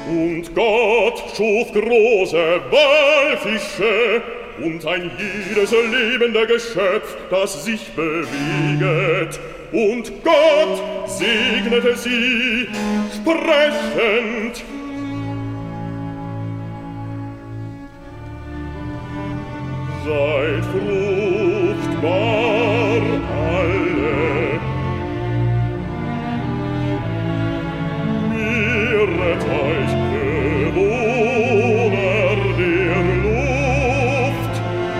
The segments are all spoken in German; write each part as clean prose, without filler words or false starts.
Und Gott schuf große Walfische und ein jedes lebende Geschöpf, das sich bewegt. Und Gott segnete sie, sprechend: Seid fruchtbar alle, mehret euch Bewohner der Luft,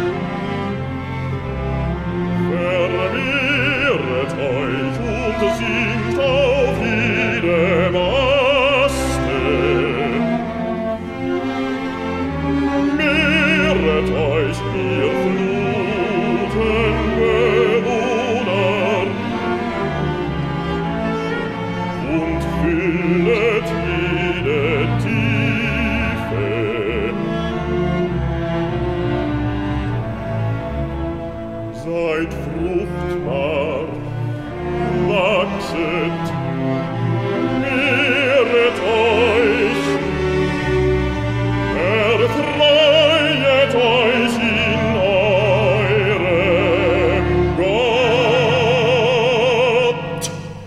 vermehret euch und singt auf jedem Aste, mehret euch, ihr Flutenbewohner, und füllet jede Tiefe. Seid fruchtbar, wachset, mehret euch, erfreuet euch in eurem Gott.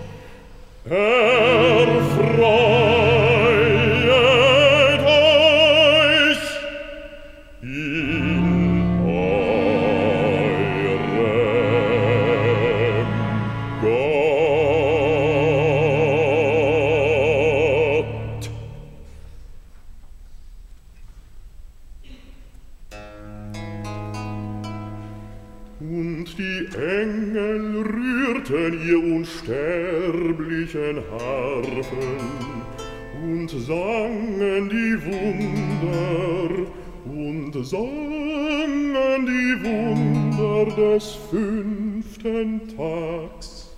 Erfreuet euch in eurem Gott. Und die Engel rührten ihr unsterblichen Harfen und sangen die Wunder des 5. Tags.